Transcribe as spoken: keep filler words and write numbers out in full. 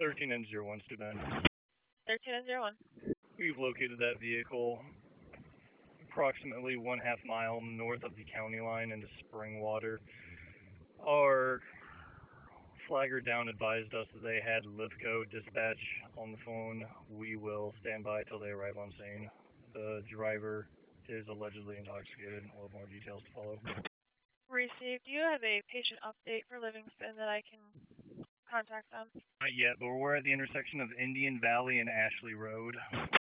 thirteen and zero one, Steuben. thirteen and zero one. We've located that vehicle approximately one half mile north of the county line into Springwater. Our flagger down advised us that they had Livco dispatch on the phone. We will stand by till they arrive on scene. The driver is allegedly intoxicated. We'll have more details to follow. Received. Do you have a patient update for Livingston that I can contact them? Not yet, but we're at the intersection of Indian Valley and Ashley Road.